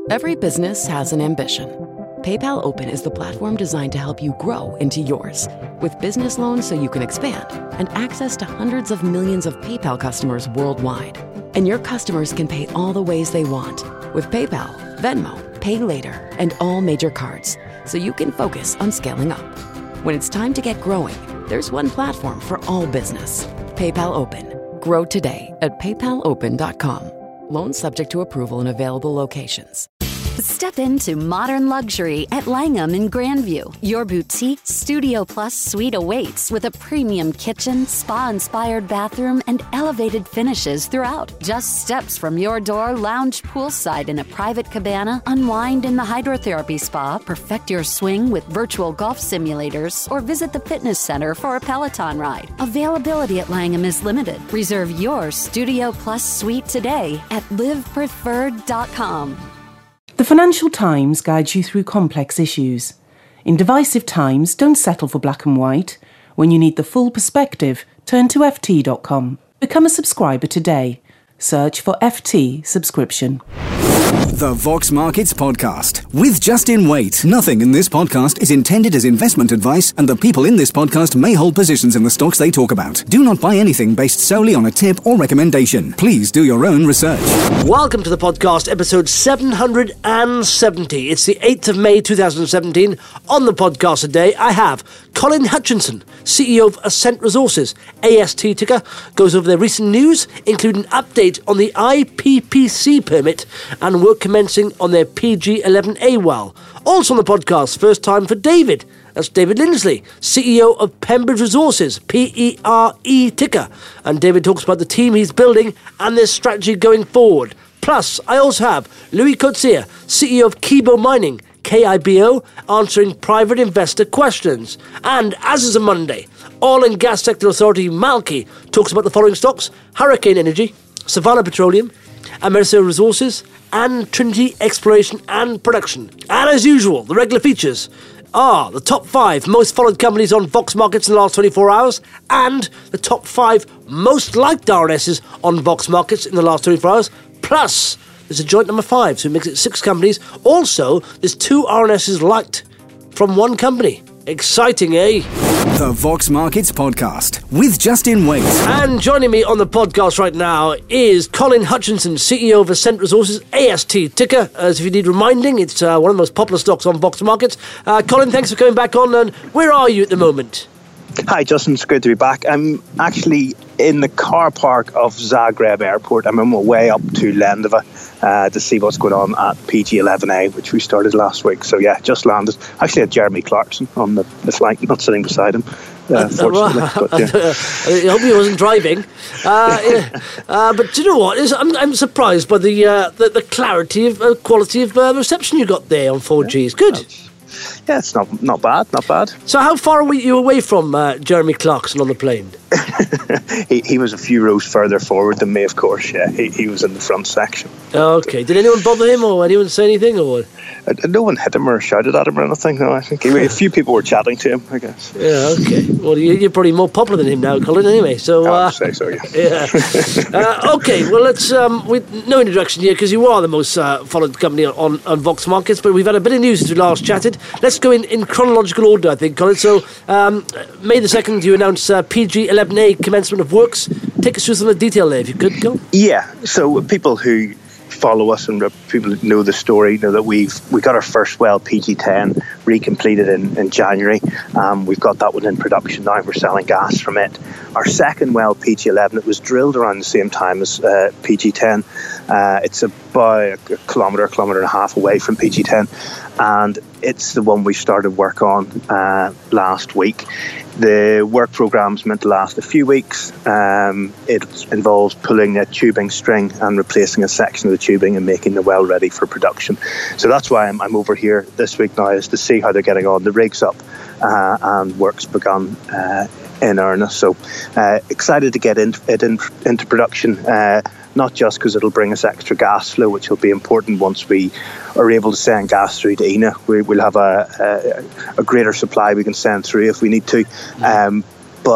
Every business has an ambition. PayPal Open is the platform designed to help you grow into yours. With business loans so you can expand and access to hundreds of millions of PayPal customers worldwide. And your customers can pay all the ways they want with PayPal, Venmo, Pay Later, and all major cards, so you can focus on scaling up. When it's time to get growing, there's one platform for all business. PayPal Open. Grow today at paypalopen.com. Loans subject to approval in available locations. Step into modern luxury at Langham in Grandview. Your boutique Studio Plus suite awaits with a premium kitchen, spa-inspired bathroom, and elevated finishes throughout. Just steps from your door, lounge poolside in a private cabana, unwind in the hydrotherapy spa, perfect your swing with virtual golf simulators, or visit the fitness center for a Peloton ride. Availability at Langham is limited. Reserve your Studio Plus suite today at livepreferred.com. The Financial Times guides you through complex issues. In divisive times, don't settle for black and white. When you need the full perspective, turn to ft.com. Become a subscriber today. Search for FT subscription. The Vox Markets Podcast with Justin Waite. Nothing in this podcast is intended as investment advice, and the people in this podcast may hold positions in the stocks they talk about. Do not buy anything based solely on a tip or recommendation. Please do your own research. Welcome to the podcast, episode 770. It's the 8th of May 2017. On the podcast today, I have Colin Hutchinson, CEO of Ascent Resources, AST ticker, goes over their recent news, including an update on the IPPC permit and work commencing on their PG-11A well. Also on the podcast, first time for David. That's David Lindsley, CEO of Pembridge Resources, PERE ticker. And David talks about the team he's building and their strategy going forward. Plus, I also have Louis Coetzee, CEO of Kibo Mining, KIBO, answering private investor questions. And as is a Monday, Oil and Gas Sector Authority Malky talks about the following stocks: Hurricane Energy, Savannah Petroleum, America Resources, and Trinity Exploration and Production. And as usual, the regular features are the top 5 most followed companies on Vox Markets in the last 24 hours and the top 5 most liked RNSs on Vox Markets in the last 24 hours. Plus, there's a joint number 5, so it makes it 6 companies. Also, there's 2 RNSs liked from one company. Exciting, eh? The Vox Markets Podcast with Justin Waite. And joining me on the podcast right now is Colin Hutchinson, CEO of Ascent Resources, AST ticker. As if you need reminding, it's one of the most popular stocks on Vox Markets. Colin, thanks for coming back on. And where are you at the moment? Hi, Justin. It's good to be back. I'm actually in the car park of Zagreb Airport. I'm on my way up to Lendava to see what's going on at PG-11A, which we started last week. So, yeah, just landed. Actually, had Jeremy Clarkson on the flight, not sitting beside him, fortunately. But, yeah. I hope he wasn't driving. But do you know what? I'm surprised by the clarity of quality of reception you got there on 4G. It's good. Yeah, it's not bad. So how far were you away from Jeremy Clarkson on the plane? He was a few rows further forward than me, of course. Yeah, he was in the front section. Okay. Did anyone bother him or anyone say anything? Or no one hit him or shouted at him or anything. No, I think a few people were chatting to him, I guess. Yeah, okay. Well, you're probably more popular than him now, Colin, anyway. So, I would say so, yeah. Okay, well, let's, with no introduction here, because you are the most followed company on Vox Markets, but we've had a bit of news since we last chatted. Let's go in chronological order, I think, Colin. So, May the 2nd, you announced PG-11A commencement of works. Take us through some of the detail there, if you could, Colin. Yeah, so people who follow us and people who know the story know that we got our first well, PG-10, recompleted in January. We've got that one in production now. We're selling gas from it. Our second well, PG-11, it was drilled around the same time as PG-10. It's about a kilometre and a half away from PG-10, and it's the one we started work on last week. The work programme's meant to last a few weeks. It involves pulling a tubing string and replacing a section of the tubing and making the well ready for production. So that's why I'm over here this week now, is to see how they're getting on. The rig's up and work's begun in earnest. So excited to get it into production, not just because it'll bring us extra gas flow, which will be important once we are able to send gas through to ENA. We'll have a greater supply we can send through if we need to. But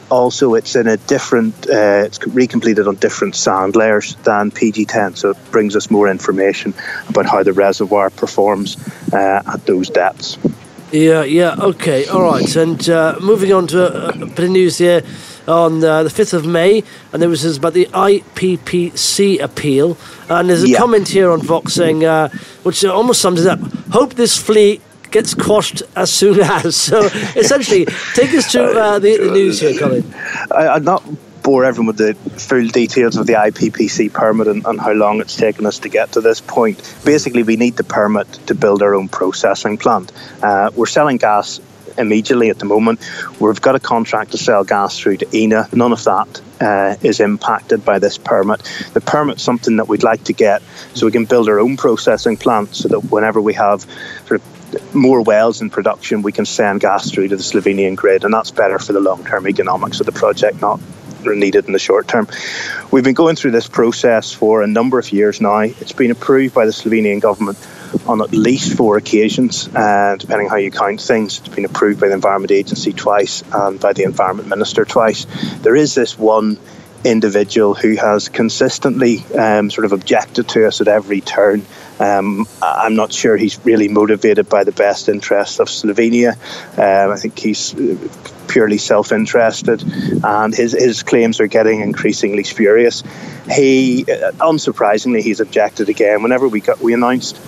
Also, it's in a different, it's recompleted on different sand layers than PG10, so it brings us more information about how the reservoir performs at those depths. Yeah, okay, all right. And moving on to a bit of news here on the 5th of May, and there was this about the IPPC appeal, and there's a comment here on Vox saying, which almost sums it up, hope this flea gets quashed as soon as. So essentially, take us through the news here, Colin. I'd not bore everyone with the full details of the IPPC permit and how long it's taken us to get to this point. Basically, we need the permit to build our own processing plant. We're selling gas immediately at the moment. We've got a contract to sell gas through to ENA. None of that is impacted by this permit. The permit's something that we'd like to get so we can build our own processing plant, so that whenever we have sort of more wells in production, we can send gas through to the Slovenian grid, and that's better for the long-term economics of the project, not needed in the short term. We've been going through this process for a number of years now. It's been approved by the Slovenian government on at least 4 occasions, depending how you count things. It's been approved by the Environment Agency twice and by the Environment Minister twice. There is this one individual who has consistently sort of objected to us at every turn. I'm not sure he's really motivated by the best interests of Slovenia. I think he's purely self-interested, and his claims are getting increasingly spurious. He, unsurprisingly, he's objected again. Whenever we announced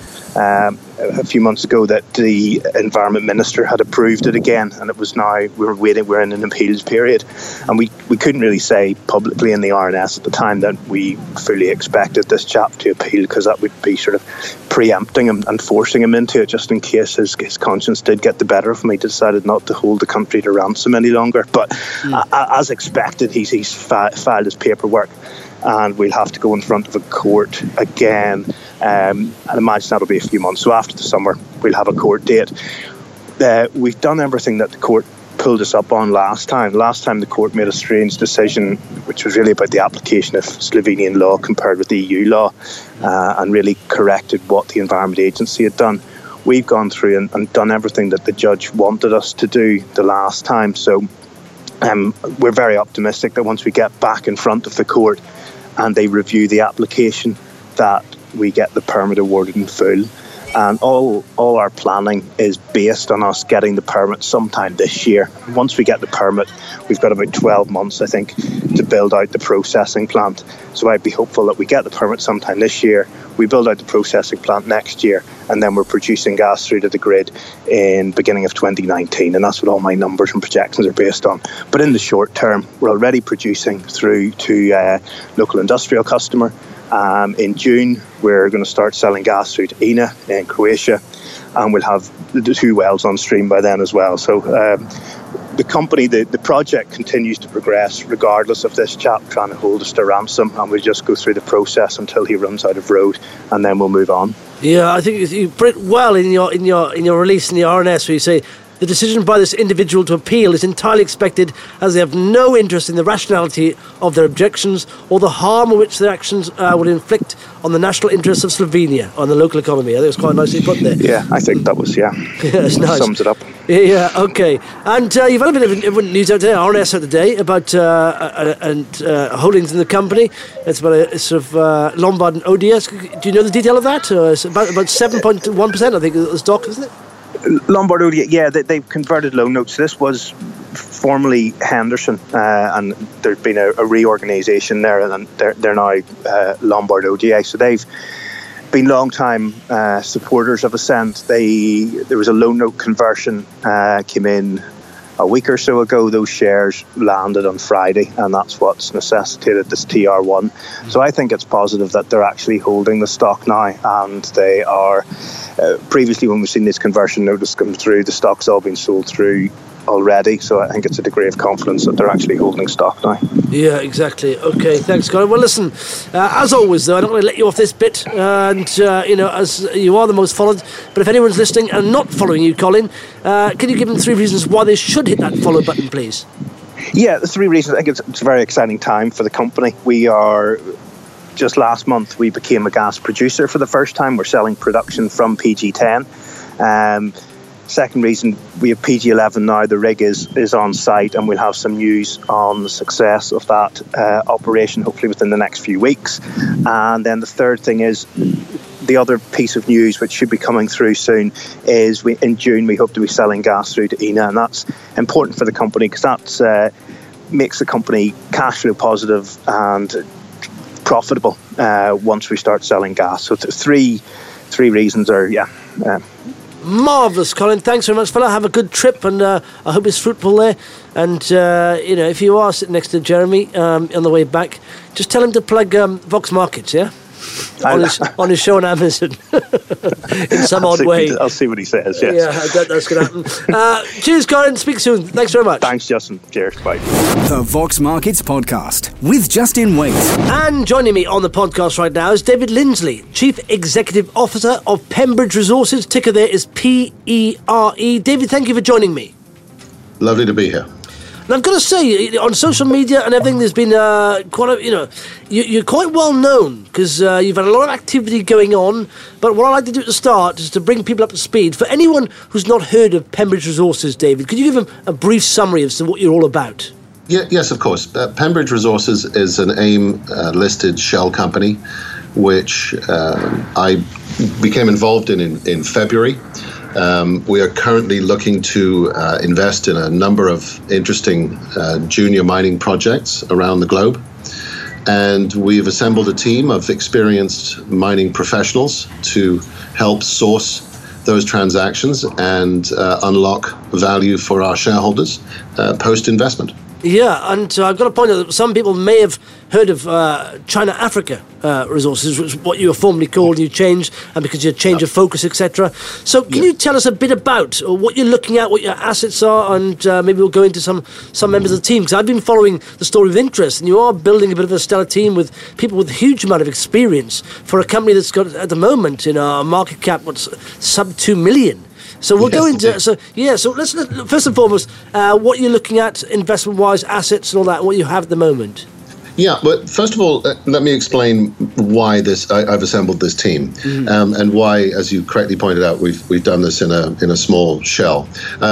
a few months ago that the Environment Minister had approved it again, and it was now we're in an appeals period, and we couldn't really say publicly in the RNS at the time that we fully expected this chap to appeal, because that would be sort of preempting him and forcing him into it, just in case his conscience did get the better of him. He decided not to hold the country to ransom any longer. But as expected, he's filed his paperwork, and we'll have to go in front of a court again. And imagine that'll be a few months. So after the summer, we'll have a court date. We've done everything that the court pulled us up on last time. Last time the court made a strange decision, which was really about the application of Slovenian law compared with the EU law, and really corrected what the Environment Agency had done. We've gone through and done everything that the judge wanted us to do the last time. So we're very optimistic that once we get back in front of the court and they review the application, that we get the permit awarded in full. And all our planning is based on us getting the permit sometime this year. Once we get the permit, we've got about 12 months, I think, to build out the processing plant. So I'd be hopeful that we get the permit sometime this year, we build out the processing plant next year, and then we're producing gas through to the grid in beginning of 2019. And that's what all my numbers and projections are based on. But in the short term, we're already producing through to a local industrial customer. In June, we're going to start selling gas through to ENA in Croatia, and we'll have the 2 wells on stream by then as well. So the company, the project continues to progress regardless of this chap trying to hold us to ransom, and we'll just go through the process until he runs out of road, and then we'll move on. Yeah, I think you put it well in your release in the RNS, where you say the decision by this individual to appeal is entirely expected, as they have no interest in the rationality of their objections or the harm which their actions would inflict on the national interests of Slovenia, on the local economy. I think it was quite nicely put there. Yeah, I think that was, it's nice. Sums it up. Yeah, okay. And you've had a bit of news out today, RNS out today, about holdings in the company. It's about a sort of Lombard and ODS. Do you know the detail of that? It's about 7.1%, I think, of the stock, isn't it? Lombard Odier, yeah, they've converted loan notes. This was formerly Henderson, and there's been a reorganisation there, and they're now Lombard Odier. So they've been long-time supporters of Ascent. There was a loan note conversion came in a week or so ago. Those shares landed on Friday, and that's what's necessitated this TR1. So I think it's positive that they're actually holding the stock now, and they are. Previously, when we've seen this conversion notice come through, the stock's all been sold through already, so I think it's a degree of confidence that they're actually holding stock now. Yeah, exactly. Okay, thanks, Colin. Well, listen, as always, though, I'm not going to let you off this bit, and as you are the most followed, but if anyone's listening and not following you, Colin, can you give them 3 reasons why they should hit that follow button, please? Yeah, the 3 reasons. I think it's a very exciting time for the company. We are. Just last month, we became a gas producer for the first time. We're selling production from PG10. Second reason, we have PG11 now. The rig is on site, and we'll have some news on the success of that operation, hopefully within the next few weeks. And then the third thing is, the other piece of news which should be coming through soon is in June we hope to be selling gas through to ENA, and that's important for the company because that makes the company cash flow positive and profitable once we start selling gas. So three reasons are Marvellous, Colin. Thanks very much, fella. Have a good trip, and I hope it's fruitful there. And, if you are sitting next to Jeremy on the way back, just tell him to plug Vox Markets, yeah? on his show on Amazon in some odd way. I'll see what he says, yes. Yeah, I doubt that's going to happen. Cheers, Colin. Speak soon. Thanks very much. Thanks, Justin. Cheers. Bye. The Vox Markets Podcast with Justin Waite. And joining me on the podcast right now is David Lindsley, Chief Executive Officer of Pembridge Resources. Ticker there is PERE. David, thank you for joining me. Lovely to be here. And I've got to say, on social media and everything, there's been you're quite well known because you've had a lot of activity going on. But what I like to do at the start is to bring people up to speed. For anyone who's not heard of Pembridge Resources, David, could you give them a brief summary of what you're all about? Yes, of course. Pembridge Resources is an AIM-listed shell company, which I became involved in February. We are currently looking to invest in a number of interesting junior mining projects around the globe. And we've assembled a team of experienced mining professionals to help source those transactions and unlock value for our shareholders post-investment. Yeah, and I've got to point out that some people may have heard of China Africa Resources, which is what you were formerly called, and you changed, and because you change of focus, etc. So can you tell us a bit about what you're looking at, what your assets are, and maybe we'll go into some members of the team, because I've been following the story with interest, and you are building a bit of a stellar team with people with a huge amount of experience for a company that's got, at the moment, a market cap, sub 2 million. So we'll go into so let's first and foremost what you're looking at investment-wise, assets and all that, what you have at the moment. Yeah, but first of all, let me explain why I've assembled this team, and why, as you correctly pointed out, we've done this in a small shell.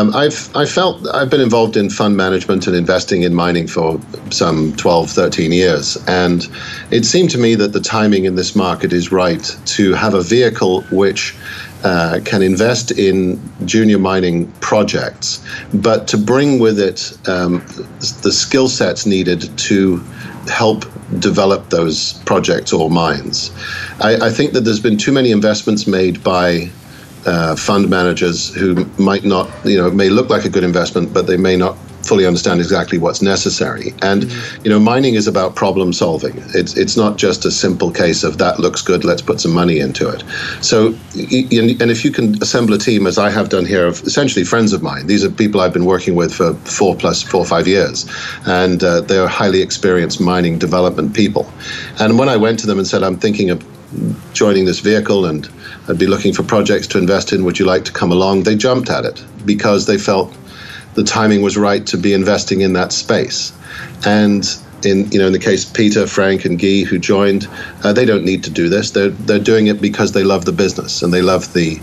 I've been involved in fund management and investing in mining for some 12, 13 years, and it seemed to me that the timing in this market is right to have a vehicle which can invest in junior mining projects, but to bring with it the skill sets needed to help develop those projects or mines. I think that there's been too many investments made by fund managers who might not, may look like a good investment, but they may not fully understand exactly what's necessary. And mining is about problem solving. It's not just a simple case of that looks good, let's put some money into it. So, and if you can assemble a team, as I have done here, of essentially friends of mine, these are people I've been working with for 4 or 5 years, and they're highly experienced mining development people. And when I went to them and said, I'm thinking of joining this vehicle and I'd be looking for projects to invest in, would you like to come along? They jumped at it because they felt the timing was right to be investing in that space. And in the case of Peter, Frank, and Guy, who joined, they don't need to do this. They're doing it because they love the business and they love the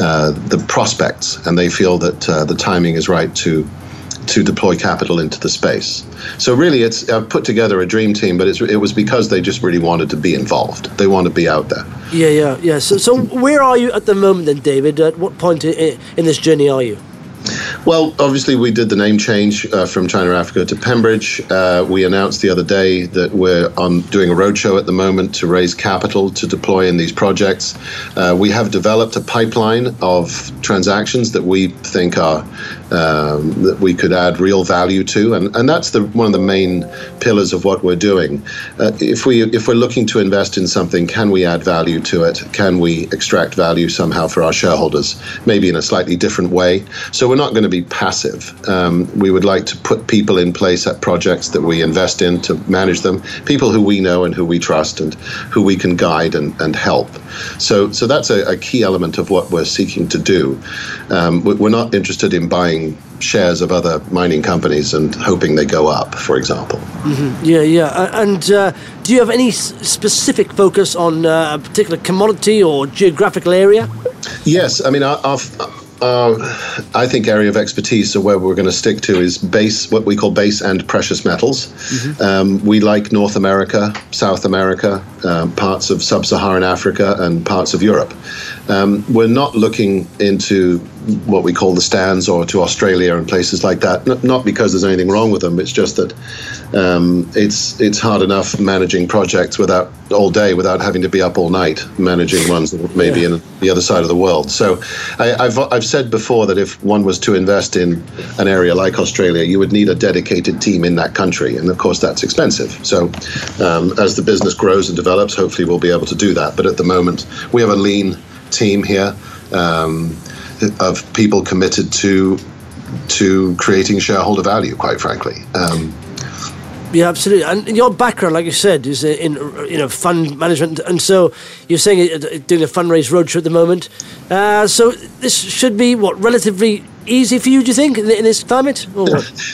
prospects, and they feel that the timing is right to deploy capital into the space. So really, I've put together a dream team, but it was because they just really wanted to be involved. They want to be out there. Yeah. So where are you at the moment then, David? At what point in this journey are you? Well, obviously, we did the name change from China Africa to Pembridge. We announced the other day that we're doing a roadshow at the moment to raise capital to deploy in these projects. We have developed a pipeline of transactions that we think are that we could add real value to, and that's one of the main pillars of what we're doing. If we're looking to invest in something, can we add value to it? Can we extract value somehow for our shareholders, maybe in a slightly different way? So we're not going to be passive. We would like to put people in place at projects that we invest in to manage them, people who we know and who we trust and who we can guide and help. So that's a key element of what we're seeking to do. We're not interested in buying shares of other mining companies and hoping they go up, for example. Mm-hmm. Yeah. And do you have any specific focus on a particular commodity or geographical area? Yes. I mean, I think, area of expertise, or where we're going to stick to, is what we call base and precious metals. Mm-hmm. We like North America, South America, parts of sub-Saharan Africa, and parts of Europe. We're not looking into what we call the stands or to Australia and places like that. Not because there's anything wrong with them. It's just that it's hard enough managing projects all day without having to be up all night managing ones that may be in the other side of the world. So I've said before that if one was to invest in an area like Australia, you would need a dedicated team in that country, and of course that's expensive. So as the business grows and develops, hopefully we'll be able to do that. But at the moment, we have a lean team here of people committed to creating shareholder value, quite frankly. Yeah, absolutely. And your background, like you said, is in fund management, and so you're saying doing a fundraise roadshow at the moment. So this should be relatively easy for you, do you think, in this climate? Or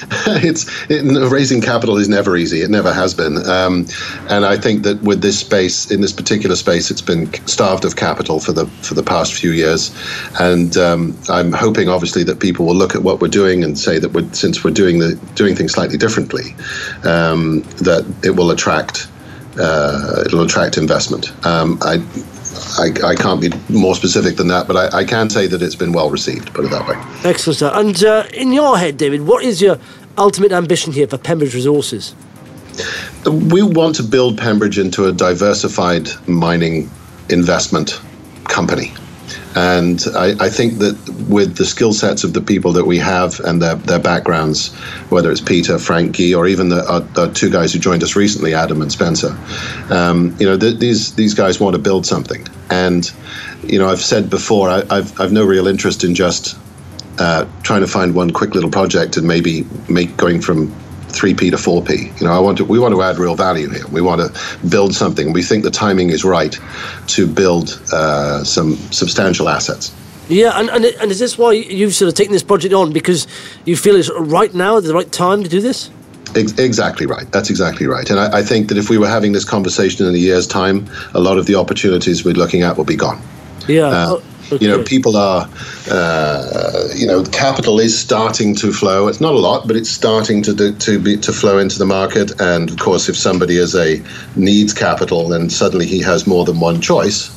what? Raising capital is never easy. It never has been. And I think that with this space, in this particular space, it's been starved of capital for the past few years. And I'm hoping, obviously, that people will look at what we're doing and say that since we're doing things slightly differently, that it will attract investment. I can't be more specific than that, but I can say that it's been well received, put it that way. Excellent, sir. And in your head, David, what is your ultimate ambition here for Pembridge Resources? We want to build Pembridge into a diversified mining investment company. And I think that with the skill sets of the people that we have and their backgrounds, whether it's Peter, Frank, Guy, or even the two guys who joined us recently, Adam and Spencer, these guys want to build something. And I've said before, I've no real interest in just trying to find one quick little project and maybe going from 3p to 4p. We want to add real value here. We want to build something. We think the timing is right to build some substantial assets. Yeah, and is this why you've sort of taken this project on, because you feel it's right now, the right time to do this? Exactly right. That's exactly right. And I think that if we were having this conversation in a year's time, a lot of the opportunities we're looking at will be gone. Yeah. Okay. People are, capital is starting to flow. It's not a lot, but it's starting to flow into the market. And of course, if somebody needs capital, then suddenly he has more than one choice.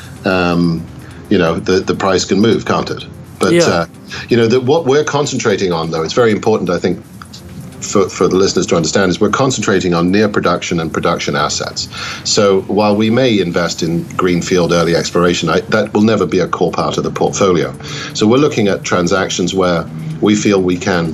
The price can move, can't it? But what we're concentrating on, though, it's very important, I think, for the listeners to understand, is we're concentrating on near production and production assets. So while we may invest in greenfield early exploration, that will never be a core part of the portfolio. So we're looking at transactions where we feel we can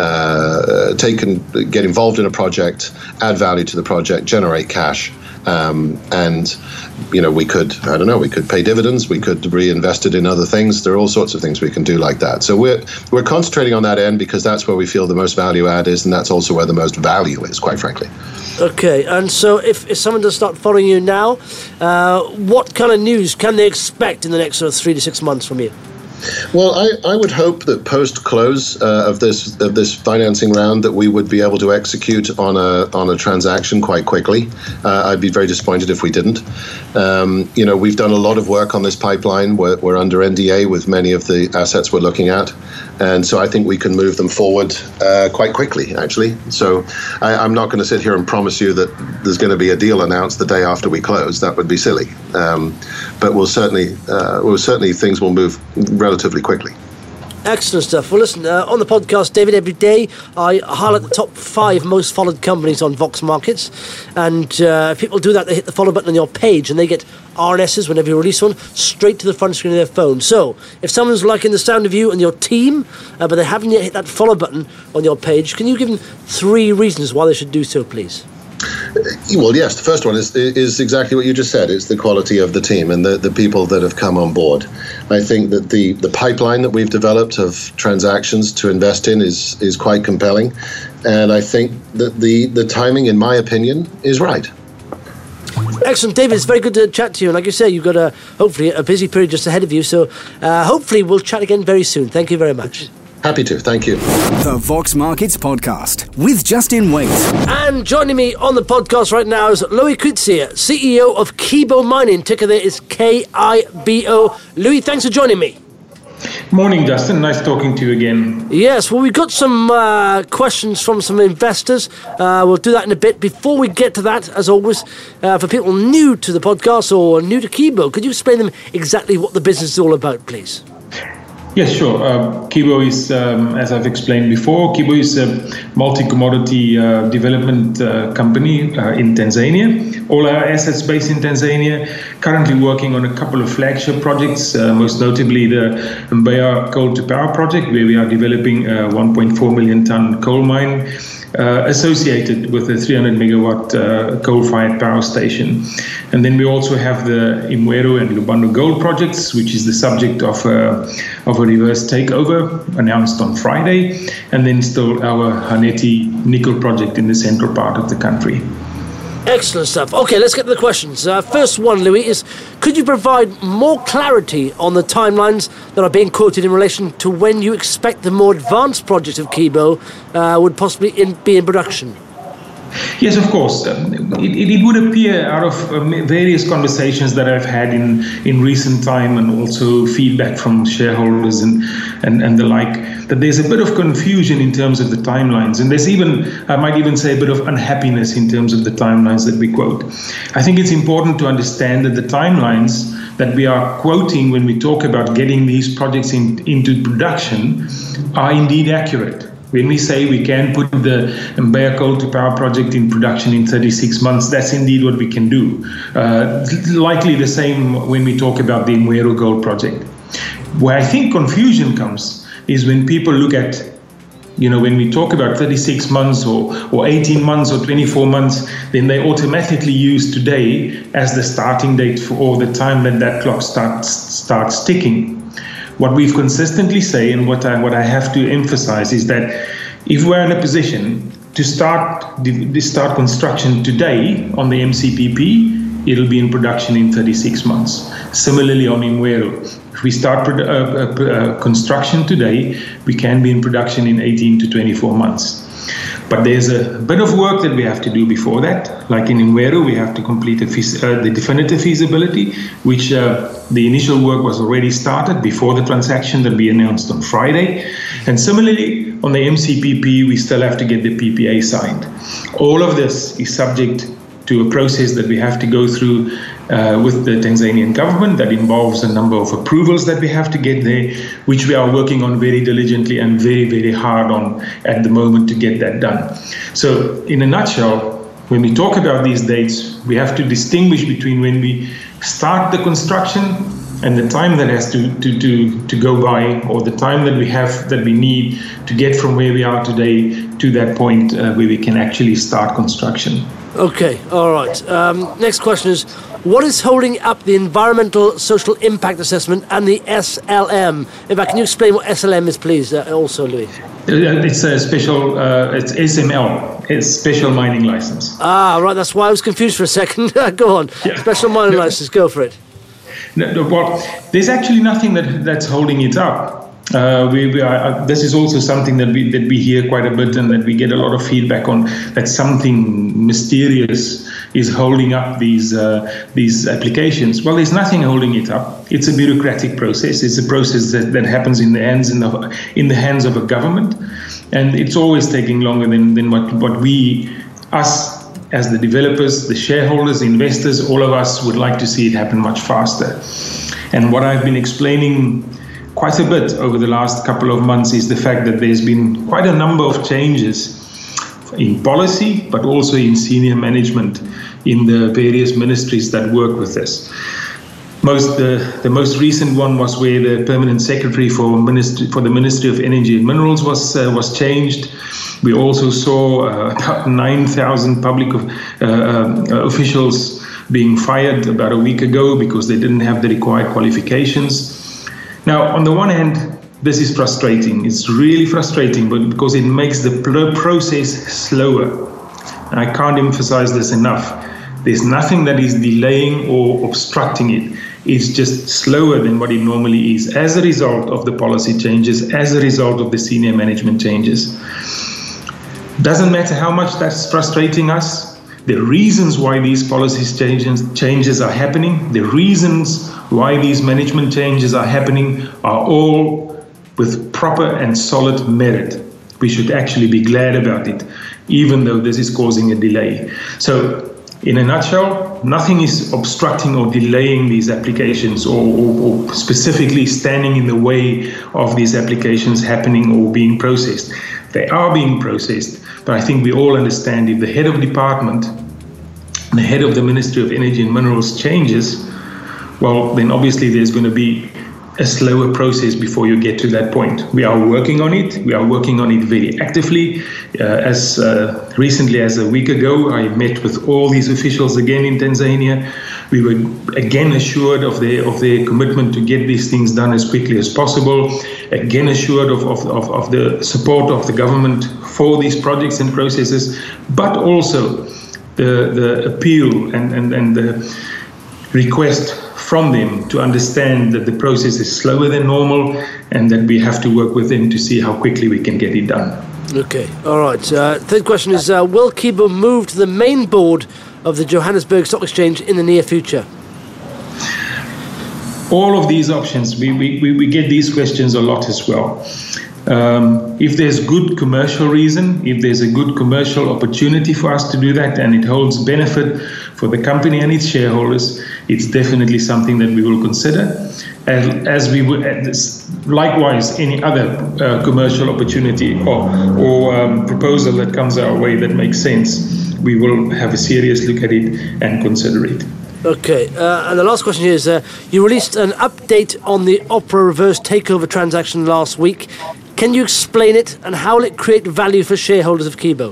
take and get involved in a project, add value to the project, generate cash, and we could pay dividends, we could reinvest it in other things. There are all sorts of things we can do like that. So we're concentrating on that end because that's where we feel the most value add is, and that's also where the most value is, quite frankly. Okay, and so if someone does start following you now, what kind of news can they expect in the next sort of 3 to 6 months from you? Well, I would hope that post-close of this financing round that we would be able to execute on a transaction quite quickly. I'd be very disappointed if we didn't. We've done a lot of work on this pipeline. We're under NDA with many of the assets we're looking at, and so I think we can move them forward quite quickly, actually. So I'm not going to sit here and promise you that there's going to be a deal announced the day after we close. That would be silly. But we'll certainly things will move relatively quickly. Excellent stuff. Well, listen, on the podcast, David, every day I highlight the top 5 most followed companies on Vox Markets, and if people do that, they hit the follow button on your page and they get RNSs whenever you release one straight to the front screen of their phone. So if someone's liking the sound of you and your team, but they haven't yet hit that follow button on your page, can you give them 3 reasons why they should do so, please? Well, yes. The first one is exactly what you just said. It's the quality of the team and the people that have come on board. I think that the pipeline that we've developed of transactions to invest in is quite compelling. And I think that the timing, in my opinion, is right. Excellent, David. It's very good to chat to you. And like you say, you've got hopefully a busy period just ahead of you. So hopefully we'll chat again very soon. Thank you very much. Happy to. Thank you. The Vox Markets Podcast with Justin Waite. And joining me on the podcast right now is Louis Coetzee, CEO of Kibo Mining. Ticker there is KIBO. Louis, thanks for joining me. Morning, Justin. Nice talking to you again. Yes, well, we've got some questions from some investors. We'll do that in a bit. Before we get to that, as always, for people new to the podcast or new to Kibo, could you explain them exactly what the business is all about, please? Yes, sure. Kibo is, as I've explained before, Kibo is a multi-commodity development company in Tanzania. All our assets based in Tanzania, currently working on a couple of flagship projects, most notably the Mbeya Coal to Power project, where we are developing a 1.4 million ton coal mine associated with a 300 megawatt coal-fired power station. And then we also have the Imwero and Lubando gold projects, which is the subject of a reverse takeover announced on Friday, and then still our Haneti nickel project in the central part of the country. Excellent stuff. Okay, let's get to the questions. First one, Louis, is could you provide more clarity on the timelines that are being quoted in relation to when you expect the more advanced project of Kibo would possibly be in production? Yes, of course. It would appear out of various conversations that I've had in recent time, and also feedback from shareholders and the like, that there's a bit of confusion in terms of the timelines. And there's even, I might even say, a bit of unhappiness in terms of the timelines that we quote. I think it's important to understand that the timelines that we are quoting when we talk about getting these projects into production are indeed accurate. When we say we can put the Mbeya Coal to Power project in production in 36 months, that's indeed what we can do. Likely the same when we talk about the Imwero Gold project. Where I think confusion comes is when people look at, when we talk about 36 months or 18 months or 24 months, then they automatically use today as the starting date or the time that clock starts ticking. What we've consistently say, and what I have to emphasize, is that if we're in a position to start construction today on the MCPP, it'll be in production in 36 months. Similarly on Imwero, if we start construction today, we can be in production in 18 to 24 months. But there's a bit of work that we have to do before that. Like in Imwero, we have to complete the definitive feasibility, which the initial work was already started before the transaction that we announced on Friday. And similarly, on the MCPP, we still have to get the PPA signed. All of this is subject to a process that we have to go through with the Tanzanian government that involves a number of approvals that we have to get there, which we are working on very diligently and very, very hard on at the moment to get that done. So in a nutshell, when we talk about these dates, we have to distinguish between when we start the construction and the time that has to go by, or the time that we need to get from where we are today to that point where we can actually start construction. Okay, all right. Next question is, what is holding up the Environmental Social Impact Assessment and the SLM? In fact, can you explain what SLM is, please, also, Louis? It's a special, it's SML, it's Special Mining License. Ah, right, that's why I was confused for a second. Go on, yeah. Special Mining License, go for it. Well, there's actually nothing that's holding it up. This is also something that we hear quite a bit, and that we get a lot of feedback on, that something mysterious is holding up these applications. Well, there's nothing holding it up. It's a bureaucratic process. It's a process that happens in the hands of a government, and it's always taking longer than what us as the developers, the shareholders, investors, all of us would like to see it happen much faster. And what I've been explaining quite a bit over the last couple of months is the fact that there's been quite a number of changes in policy, but also in senior management in the various ministries that work with this. The most recent one was where the permanent secretary for the Ministry of Energy and Minerals was changed. We also saw about 9,000 public officials being fired about a week ago because they didn't have the required qualifications. Now, on the one hand, this is frustrating. It's really frustrating, but because it makes the process slower. And I can't emphasize this enough. There's nothing that is delaying or obstructing it. It's just slower than what it normally is as a result of the policy changes, as a result of the senior management changes. Doesn't matter how much that's frustrating us. The reasons why these policy changes are happening, the reasons why these management changes are happening are all with proper and solid merit, we should actually be glad about it, even though this is causing a delay. So, in a nutshell, nothing is obstructing or delaying these applications or specifically standing in the way of these applications happening or being processed. They are being processed, but I think we all understand if the head of department, the head of the Ministry of Energy and Minerals changes, well, then obviously there's going to be a slower process before you get to that point. We are working on it. We are working on it very actively. As recently as a week ago, I met with all these officials again in Tanzania. We were again assured of their commitment to get these things done as quickly as possible. Again assured of the support of the government for these projects and processes, but also the appeal and the request from them to understand that the process is slower than normal and that we have to work with them to see how quickly we can get it done. Okay, all right. Third question is, will Kibo move to the main board of the Johannesburg Stock Exchange in the near future? All of these options, we get these questions a lot as well. If there's good commercial reason, if there's a good commercial opportunity for us to do that and it holds benefit for the company and its shareholders, it's definitely something that we will consider. As we would, likewise, any other commercial opportunity or proposal that comes our way that makes sense, we will have a serious look at it and consider it. Okay, and the last question here is, you released an update on the Opera reverse takeover transaction last week. Can you explain it and how will it create value for shareholders of Kibo?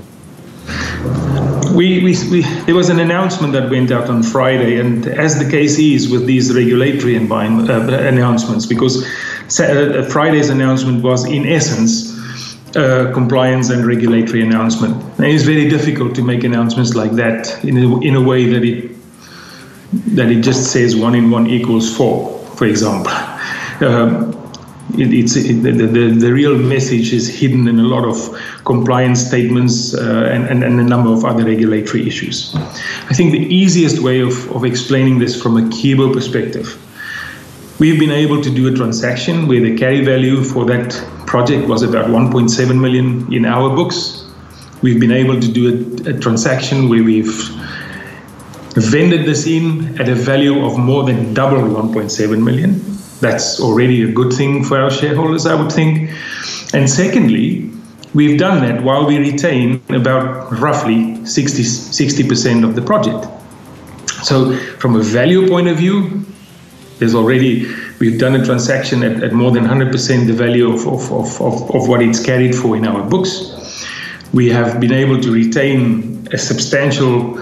There was an announcement that went out on Friday, and as the case is with these regulatory announcements, because Friday's announcement was in essence compliance and regulatory announcement. And it's very difficult to make announcements like that in a way that it just says 1 + 1 = 4, for example. The real message is hidden in a lot of compliance statements and a number of other regulatory issues. I think the easiest way of explaining this from a Kibo perspective, we've been able to do a transaction where the carry value for that project was about 1.7 million in our books. We've been able to do a transaction where we've vended this in at a value of more than double 1.7 million. That's already a good thing for our shareholders, I would think. And secondly, we've done that while we retain about roughly 60% of the project. So from a value point of view, we've done a transaction at more than 100% the value of what it's carried for in our books. We have been able to retain a substantial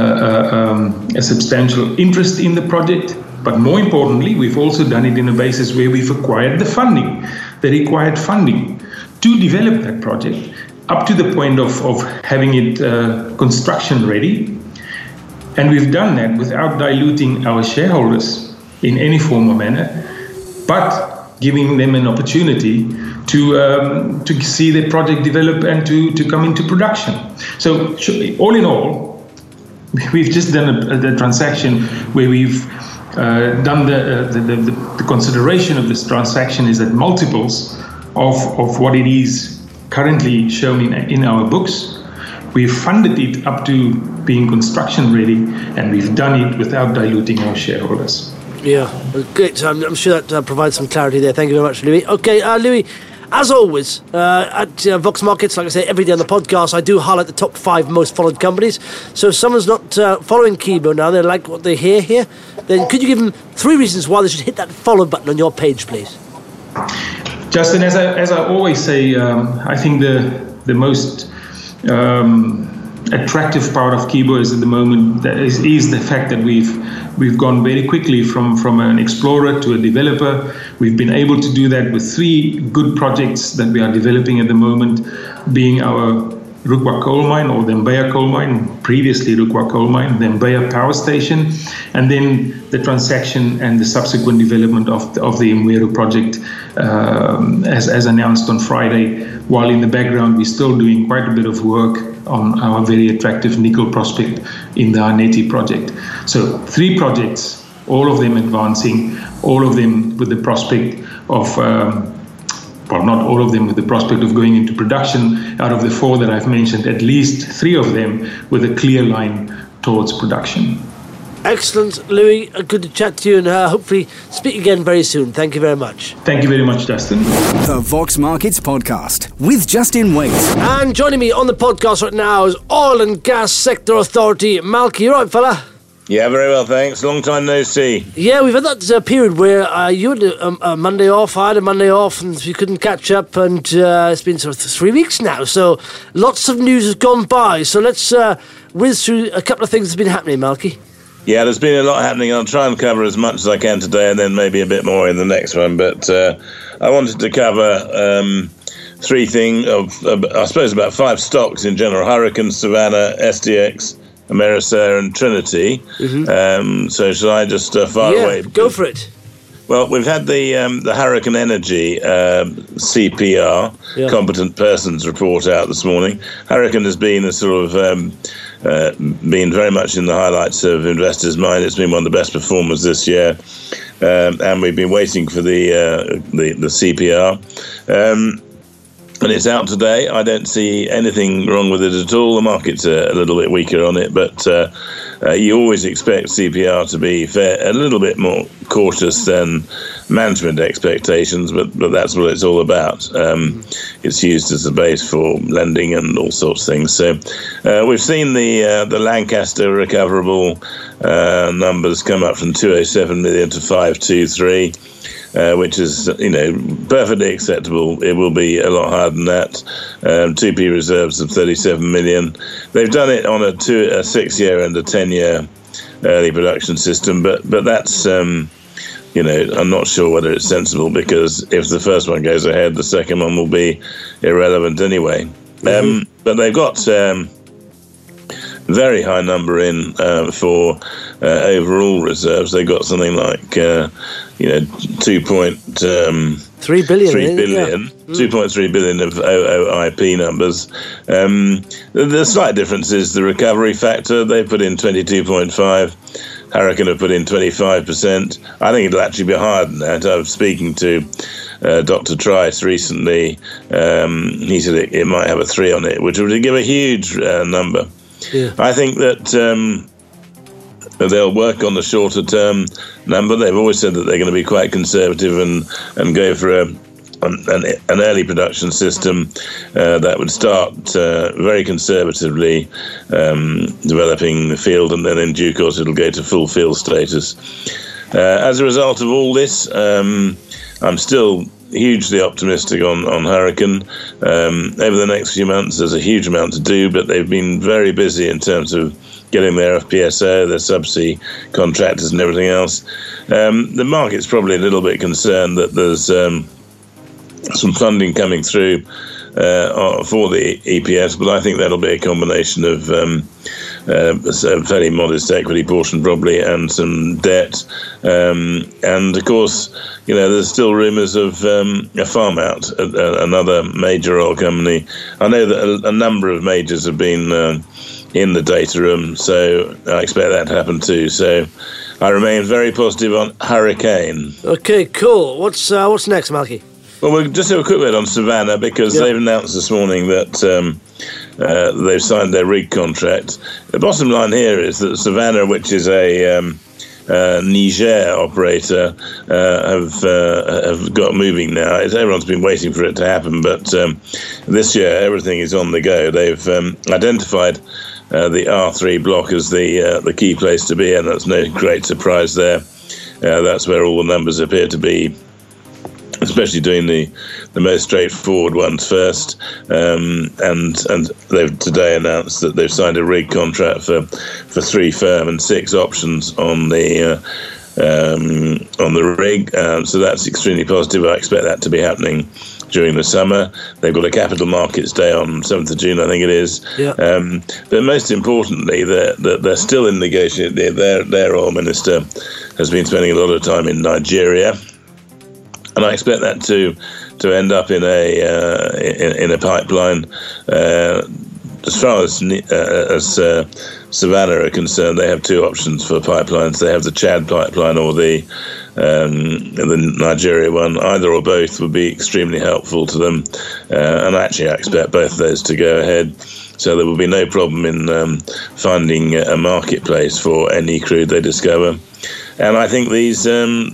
interest in the project. But more importantly, we've also done it in a basis where we've acquired the required funding to develop that project up to the point of having it construction ready. And we've done that without diluting our shareholders in any form or manner, but giving them an opportunity to see the project develop and to come into production. So all in all, we've just done a transaction where we've done the consideration of this transaction is at multiples of what it is currently shown in our books. We've funded it up to being construction ready, and we've done it without diluting our shareholders. Yeah, great. So I'm sure that provides some clarity there. Thank you very much, Louis. Okay, Louis, as always, at Vox Markets, like I say, every day on the podcast, I do highlight the top 5 most followed companies. So if someone's not following Kibo now, they like what they hear here, then could you give them 3 reasons why they should hit that follow button on your page, please? Justin, as I always say, I think the most attractive part of Kibo is at the moment is the fact that we've gone very quickly from an explorer to a developer. We've been able to do that with 3 good projects that we are developing at the moment, being our Rukwa coal mine or the Mbeya coal mine, previously Rukwa coal mine, the Mbeya power station, and then the transaction and the subsequent development of the Imweru project as announced on Friday, while in the background we're still doing quite a bit of work on our very attractive nickel prospect in the Arneti project. So 3 projects, all of them advancing, all of them with the prospect of well, not all of them with the prospect of going into production. Out of the 4 that I've mentioned, at least 3 of them with a clear line towards production. Excellent, Louis. Good to chat to you, and hopefully speak again very soon. Thank you very much. Thank you very much, Justin. The Vox Markets Podcast with Justin Waite. And joining me on the podcast right now is Oil and Gas Sector Authority, Malky. You right, fella? Yeah, very well, thanks. Long time no see. Yeah, we've had that period where you had a Monday off, I had a Monday off, and we couldn't catch up, and it's been sort of 3 weeks now, so lots of news has gone by. So let's whiz through a couple of things that's been happening, Malky. Yeah, there's been a lot happening. I'll try and cover as much as I can today, and then maybe a bit more in the next one. But I wanted to cover 3 things, I suppose about 5 stocks in general: Hurricane, Savannah, SDX, Amerisair and Trinity. Mm-hmm. So shall I just fire away? Yeah, go for it. Well, we've had the Hurricane Energy CPR, Competent Persons Report, out this morning. Hurricane has been a sort of been very much in the highlights of investors' mind. It's been one of the best performers this year, and we've been waiting for the CPR. And it's out today. I don't see anything wrong with it at all. The market's a little bit weaker on it, but you always expect CPR to be a little bit more cautious than management expectations, but that's what it's all about. It's used as a base for lending and all sorts of things. So we've seen the Lancaster recoverable numbers come up from 207 million to 523. Which is, perfectly acceptable. It will be a lot higher than that. 2P reserves of 37 million. They've done it on a 6-year and a 10-year early production system, but that's, I'm not sure whether it's sensible, because if the first one goes ahead, the second one will be irrelevant anyway. But they've got very high number in for overall reserves. They've got something like 2.3 billion. 2.3 billion of OOIP numbers. The slight difference is the recovery factor. They put in 22.5. Hurricane have put in 25%. I think it'll actually be higher than that. I was speaking to Dr. Trice recently. He said it might have a 3 on it, which would give a huge number. Yeah. I think that they'll work on the shorter term number. They've always said that they're going to be quite conservative and go for an early production system that would start very conservatively developing the field, and then in due course it'll go to full field status. As a result of all this, I'm still hugely optimistic on Hurricane. Over the next few months there's a huge amount to do, but they've been very busy in terms of getting their FPSO, their subsea contractors and everything else. The market's probably a little bit concerned that there's some funding coming through for the EPS, but I think that'll be a combination of a fairly modest equity portion probably and some debt. And of course, there's still rumours of a farm out at another major oil company. I know that a number of majors have been in the data room, so I expect that to happen too. So I remain very positive on Hurricane. Okay, cool. What's next, Malky? Well, we'll just have a quick word on Savannah, because they've announced this morning that they've signed their rig contract. The bottom line here is that Savannah, which is a Niger operator, have got moving now. Everyone's been waiting for it to happen, but this year everything is on the go. They've identified the R3 block as the key place to be, and that's no great surprise there. That's where all the numbers appear to be, especially doing the most straightforward ones first. And they've today announced that they've signed a rig contract for 3 firm and 6 options on the rig. So that's extremely positive. I expect that to be happening during the summer. They've got a capital markets day on 7th of June, I think it is. Yeah. But most importantly, they're still in negotiation. Their oil minister has been spending a lot of time in Nigeria, and I expect that to end up in a pipeline. as far as Savannah are concerned, they have two options for pipelines. They have the Chad pipeline or the Nigeria one. Either or both would be extremely helpful to them, and actually I expect both of those to go ahead. So there will be no problem in finding a marketplace for any crude they discover. And I think these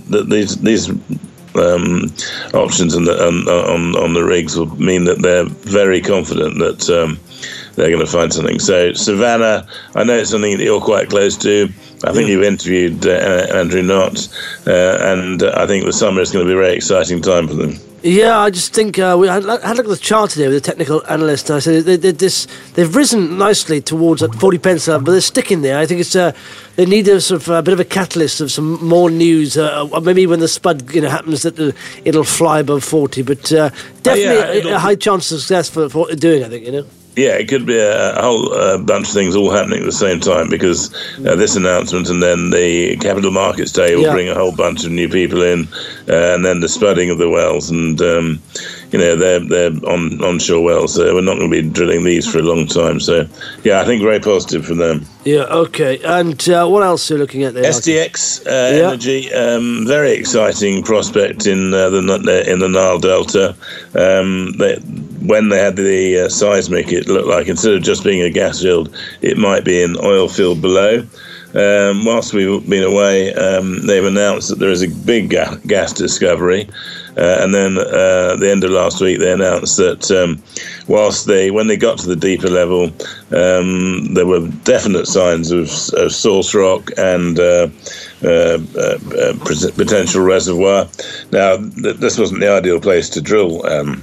options on the rigs will mean that they're very confident that they're going to find something. So Savannah, I know it's something that you're quite close to. I think you've interviewed Andrew Knott, and I think the summer is going to be a very exciting time for them. Yeah, I just think I had a look at the chart today with a technical analyst, and I said they've risen nicely towards that 40 pence level, but they're sticking there. I think it's they need a sort of a bit of a catalyst of some more news. Maybe when the spud happens, that it'll fly above 40. But definitely a high chance of success for what they're doing. I think Yeah, it could be a whole bunch of things all happening at the same time, because this announcement and then the Capital Markets Day will bring a whole bunch of new people in, and then the spudding of the wells, and they're onshore wells, so we're not going to be drilling these for a long time. So yeah, I think very positive for them. Yeah, okay. And what else are you looking at there? SDX Energy, very exciting prospect in the Nile Delta. When they had the seismic, it looked like instead of just being a gas field, it might be an oil field below. Whilst we've been away, they've announced that there is a big gas discovery. And then at the end of last week, they announced that when they got to the deeper level, there were definite signs of source rock and potential reservoir. Now, this wasn't the ideal place to drill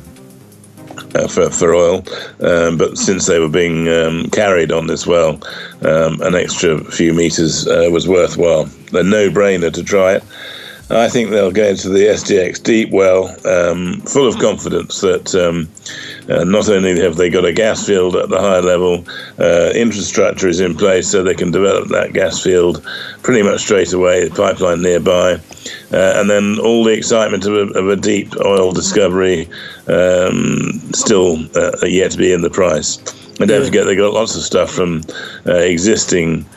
for oil, but since they were being carried on this well, an extra few meters was worthwhile. A no-brainer to try it. I think they'll go into the SDX deep well full of confidence that not only have they got a gas field at the higher level, infrastructure is in place so they can develop that gas field pretty much straight away, pipeline nearby, and then all the excitement of a deep oil discovery still yet to be in the price. And don't forget, they got lots of stuff from existing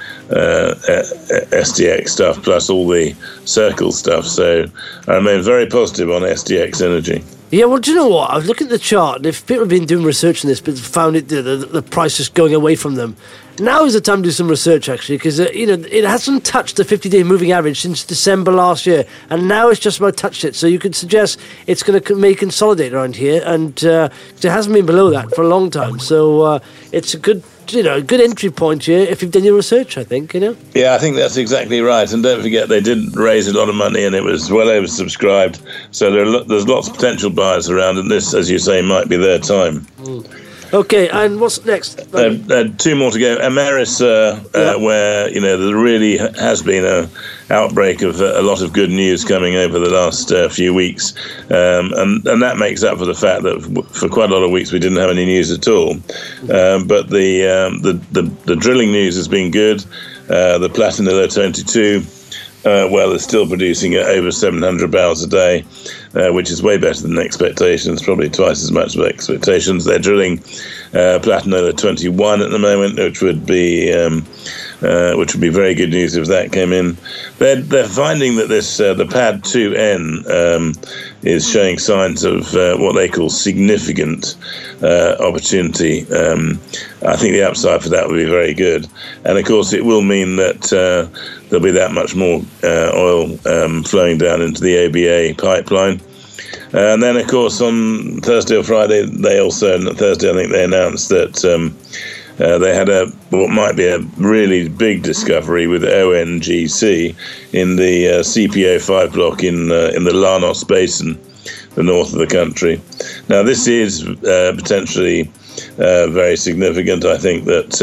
SDX stuff, plus all the Circle stuff. So I remain very positive on SDX Energy. Yeah, well, do you know what? I was looking at the chart, and if people have been doing research on this, but found the price is going away from them, now is the time to do some research, actually, because it hasn't touched the 50-day moving average since December last year, and now it's just about touched it. So you could suggest it's going to may consolidate around here, and it hasn't been below that for a long time. So it's a good entry point here if you've done your research, I think, Yeah, I think that's exactly right. And don't forget, they did raise a lot of money and it was well oversubscribed. So there's lots of potential buyers around, and this, as you say, might be their time. Okay, and what's next? Two more to go. Ameris, where there really has been a outbreak of a lot of good news coming over the last few weeks, and that makes up for the fact that for quite a lot of weeks we didn't have any news at all. But the drilling news has been good. The Platanilla 22 well is still producing at over 700 barrels a day, which is way better than expectations, probably twice as much as expectations. They're drilling Platanilla 21 at the moment, which would be very good news if that came in. They're finding that this the Pad 2N is showing signs of what they call significant opportunity. I think the upside for that would be very good, and of course it will mean that there'll be that much more oil flowing down into the ABA pipeline. And then, of course, on Thursday or Friday, Thursday I think they announced that they had what might be a really big discovery with ONGC in the CPO-5 block in the Llanos Basin, the north of the country. Now, this is potentially very significant. I think that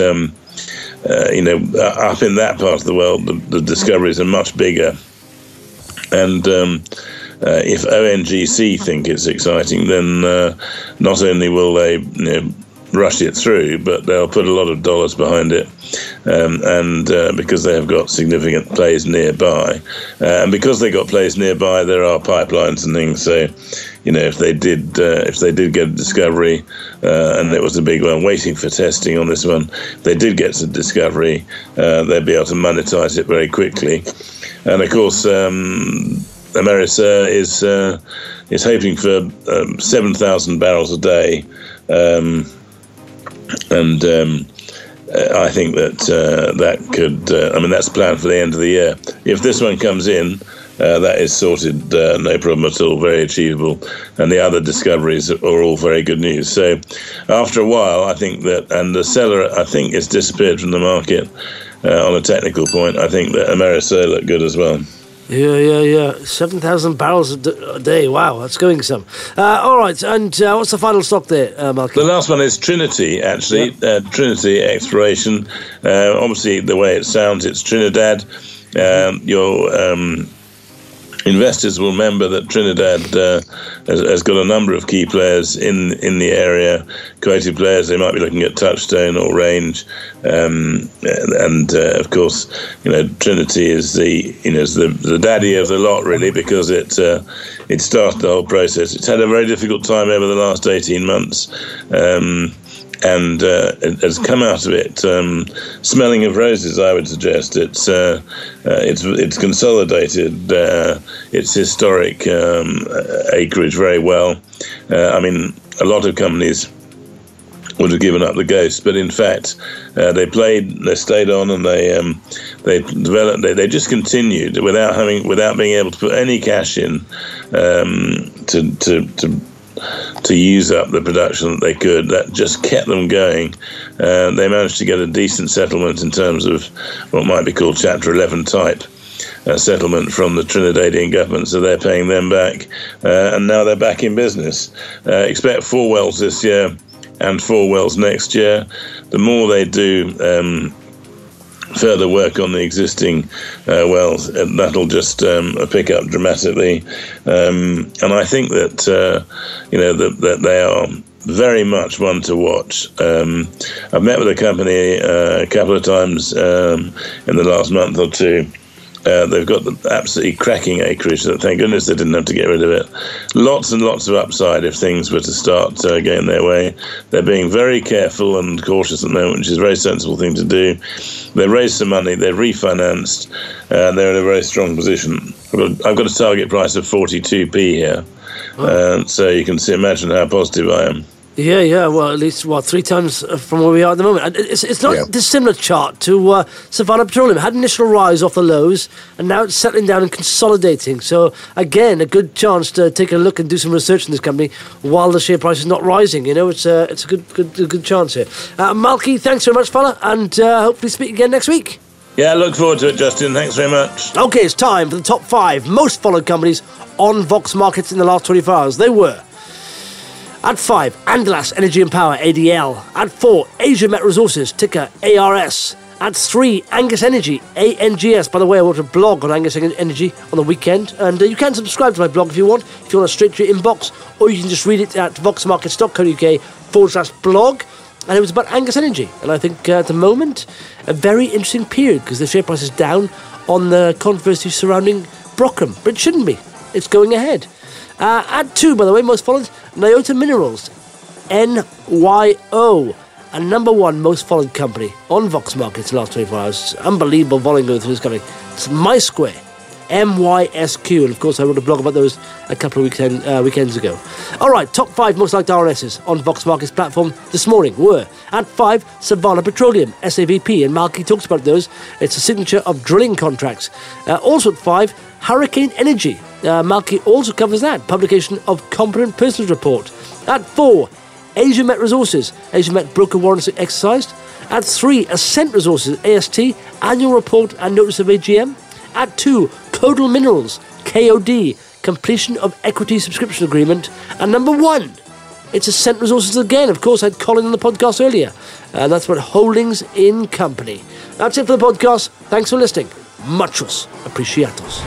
up in that part of the world, the discoveries are much bigger, and if ONGC think it's exciting, then not only will they rush it through, but they'll put a lot of dollars behind it, and because they have got significant plays nearby, and because they got plays nearby, there are pipelines and things. So, if they did get a discovery, and it was a big one, waiting for testing on this one, if they did get some discovery, they'd be able to monetize it very quickly. And of course, Amerisur is hoping for 7,000 barrels a day. I think that could. That's planned for the end of the year. If this one comes in, that is sorted, no problem at all, very achievable. And the other discoveries are all very good news. So, after a while, I think that, and the seller, I think, has disappeared from the market on a technical point. I think that Amerisur look good as well. Yeah. 7,000 barrels a day. Wow, that's going some. All right, and what's the final stock there, Malky? The last one is Trinity, actually. Yep. Trinity Exploration. Obviously, the way it sounds, it's Trinidad. Your investors will remember that Trinidad has got a number of key players in the area, quoted players. They might be looking at Touchstone or Range, and of course, Trinity is the daddy of the lot, really, because it started the whole process. It's had a very difficult time over the last 18 months. And it has come out of it smelling of roses, I would suggest. It's consolidated its historic acreage very well. A lot of companies would have given up the ghost, but in fact, they stayed on, and they developed. They just continued without being able to put any cash in to use up the production that they could. That just kept them going. They managed to get a decent settlement in terms of what might be called Chapter 11 type settlement from the Trinidadian government, so they're paying them back, and now they're back in business. Expect 4 wells this year and 4 wells next year. The more they do further work on the existing wells, that'll just pick up dramatically. And I think that that they are very much one to watch. I've met with the company a couple of times in the last month or two. They've got the absolutely cracking acreage. So thank goodness they didn't have to get rid of it. Lots and lots of upside if things were to start going their way. They're being very careful and cautious at the moment, which is a very sensible thing to do. They've raised some money. They've refinanced. They're in a very strong position. I've got a target price of 42p here. So you can imagine how positive I am. Yeah. Well, at least 3 times from where we are at the moment. It's not a dissimilar chart to Savannah Petroleum. It had an initial rise off the lows, and now it's settling down and consolidating. So again, a good chance to take a look and do some research in this company while the share price is not rising. It's a good chance here. Malky, thanks very much, fella, and hopefully speak again next week. Yeah, I look forward to it, Justin. Thanks very much. Okay, it's time for the top 5 most followed companies on Vox Markets in the last 24 hours. They were: at 5, Angelas Energy and Power, ADL. At 4, Asia Met Resources, ticker ARS. At 3, Angus Energy, ANGS. By the way, I wrote a blog on Angus Energy on the weekend, and you can subscribe to my blog if you want it straight to your inbox, or you can just read it at voxmarkets.co.uk/blog. And it was about Angus Energy, and I think at the moment, a very interesting period, because the share price is down on the controversy surrounding Brockham, but it shouldn't be. It's going ahead. At 2, by the way, most followed, Nyota Minerals, NYO, a number 1 most followed company on Vox Markets in the last 24 hours. It's unbelievable volume going through this company. It's MySquare, MYSQ, and of course I wrote a blog about those a couple of weekends ago. All right, top 5 most liked RNSs on Vox Markets platform this morning were: at 5, Savannah Petroleum, SAVP, and Malky talks about those. It's a signature of drilling contracts. Also at 5, Hurricane Energy. Malky also covers that, publication of Competent Persons Report. At 4, Asia Met Resources, Asia Met broker warrants exercised. At 3, Ascent Resources, AST, annual report and notice of AGM. At 2, Codal Minerals, KOD, completion of equity subscription agreement. And number 1, it's Ascent Resources again. Of course, I had Colin on the podcast earlier. And that's what Holdings in Company. That's it for the podcast. Thanks for listening. Muchos apreciados.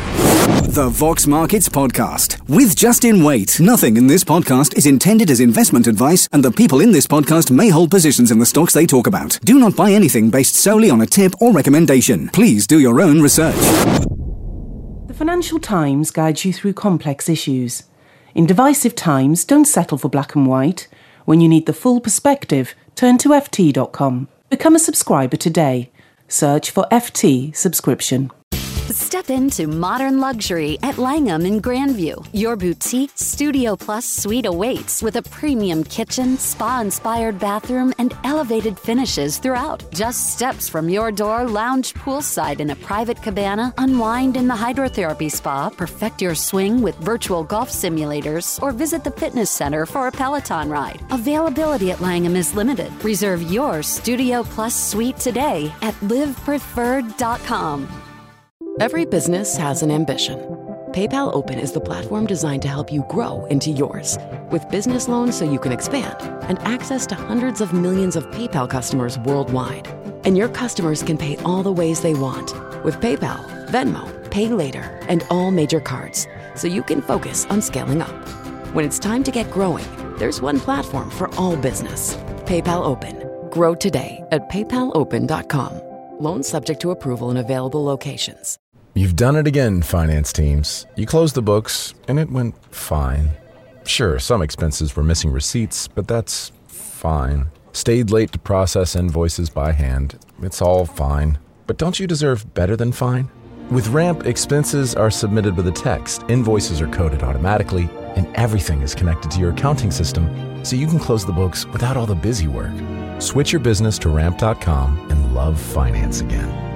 The Vox Markets Podcast with Justin Waite. Nothing in this podcast is intended as investment advice, and the people in this podcast may hold positions in the stocks they talk about. Do not buy anything based solely on a tip or recommendation. Please do your own research. The Financial Times guides you through complex issues. In divisive times, don't settle for black and white. When you need the full perspective, turn to ft.com. Become a subscriber today. Search for FT subscription. Step into modern luxury at Langham in Grandview. Your boutique Studio Plus suite awaits with a premium kitchen, spa-inspired bathroom, and elevated finishes throughout. Just steps from your door, lounge poolside in a private cabana, unwind in the hydrotherapy spa, perfect your swing with virtual golf simulators, or visit the fitness center for a Peloton ride. Availability at Langham is limited. Reserve your Studio Plus suite today at livepreferred.com. Every business has an ambition. PayPal Open is the platform designed to help you grow into yours. With business loans so you can expand and access to hundreds of millions of PayPal customers worldwide. And your customers can pay all the ways they want with PayPal, Venmo, Pay Later, and all major cards, so you can focus on scaling up. When it's time to get growing, there's one platform for all business. PayPal Open. Grow today at paypalopen.com. Loans subject to approval in available locations. You've done it again, finance teams. You closed the books, and it went fine. Sure, some expenses were missing receipts, but that's fine. Stayed late to process invoices by hand. It's all fine. But don't you deserve better than fine? With Ramp, expenses are submitted with a text, invoices are coded automatically, and everything is connected to your accounting system, so you can close the books without all the busy work. Switch your business to Ramp.com and love finance again.